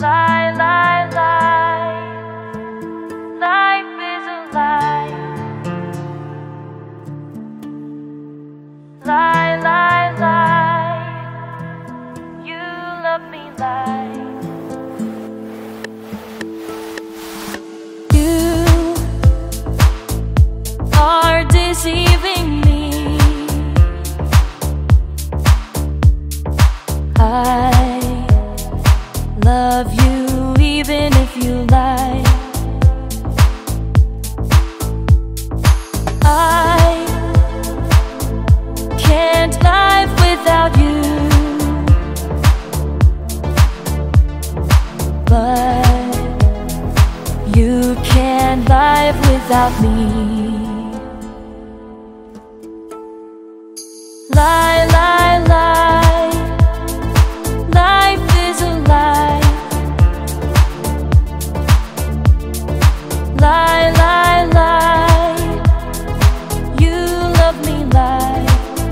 Lie, lie, lie. Life is a lie. Lie, lie, lie. You love me, lie. You are deceiving me. I love you even if you lie. I can't live without you, but you can't live without me. Lie, lie, lie. Life is a lie. Lie, lie, lie. You love me, lie.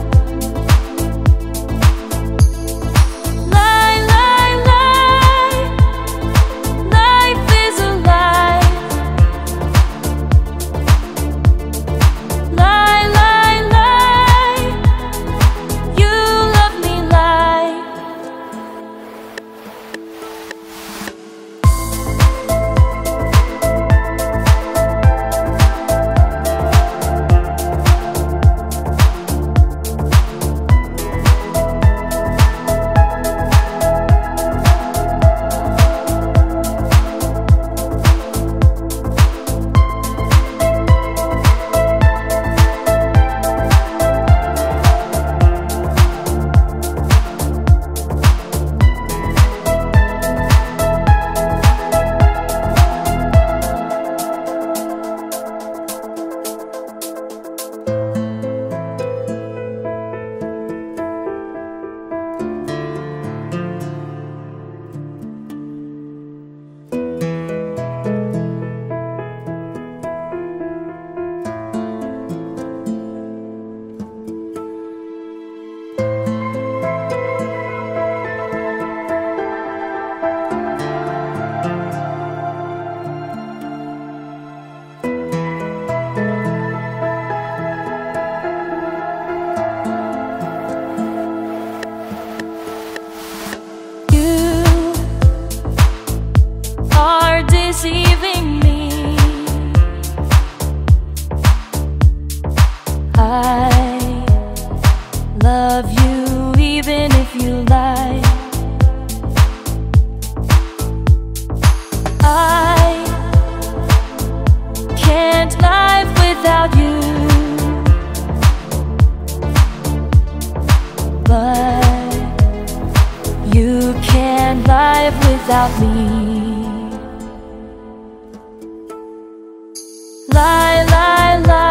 Lie, lie, lie. Life is a lie. Lie, lie, lie. You love me, lie. Deceiving me. I love you even if you lie. I can't live without you, but you can't live without me. Lie, lie, lie.